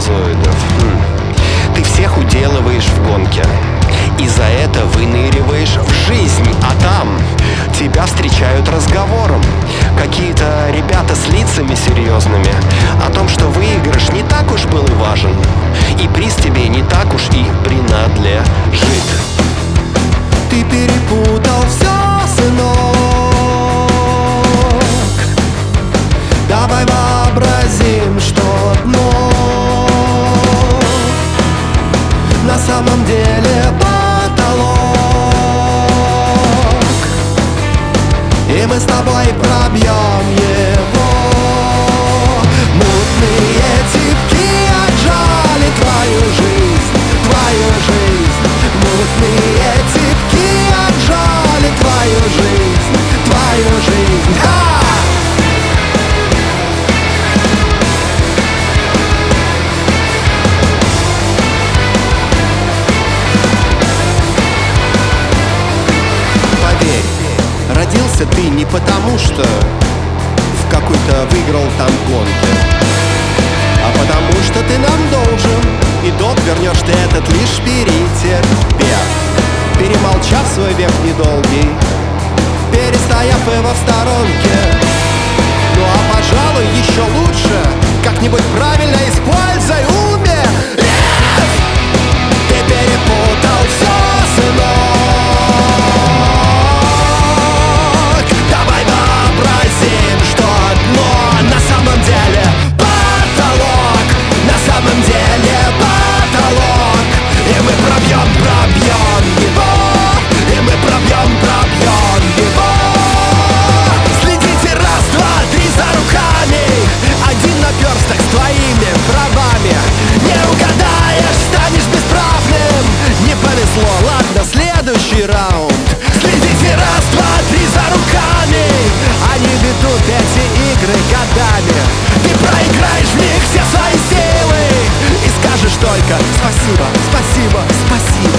сперматозоидов. Ты всех уделываешь в гонке, и за это выныриваешь в жизнь. А там тебя встречают разговором какие-то ребята с лицами серьезными о том, что выигрыш не так уж был и важен, и приз тебе не так уж и принадлежит. Ты перепутал все, сынок. Давай вообразим, что дно на самом деле потолок, и мы с тобой пробьем его. Мутные типки отжали твою жизнь, твою жизнь. Мутные типки отжали твою жизнь, твою жизнь. Поверь, родился ты не потому, что в какой-то выиграл там гонки, а потому что ты нам должен, и долг вернешь ты этот лишь перетерпев, перемолчав свой век недолгий, перестояв его в сторонке. Ну а пожалуй еще лучше как-нибудь правильно используй умя. Ты перепутал все, сынок. Давай вообразим, что дно на самом деле потолок, на самом деле потолок, и мы пробьем его, и мы пробьем его. Следите, раз, два, три за руками, один наперсток с твоими правами. Не угадаешь, станешь бесправным. Не повезло, ладно, следующий раунд. Следите, раз, два, три за руками, они ведут эти игры годами. Ты проиграешь в них все свои силы и скажешь только спасибо, спасибо, спасибо.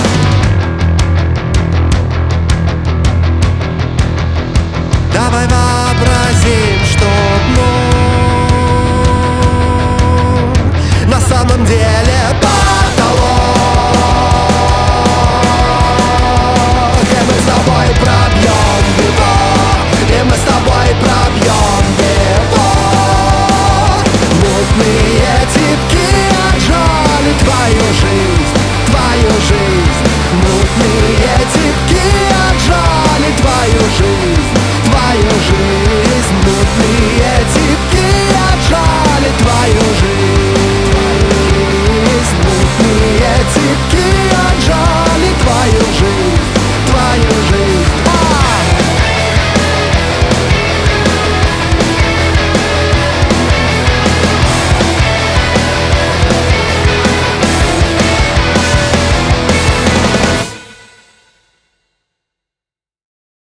Давай вообразим, что дно на самом деле потолок, и мы с тобой пробьем его, и мы с тобой пробьем его. Мутные типки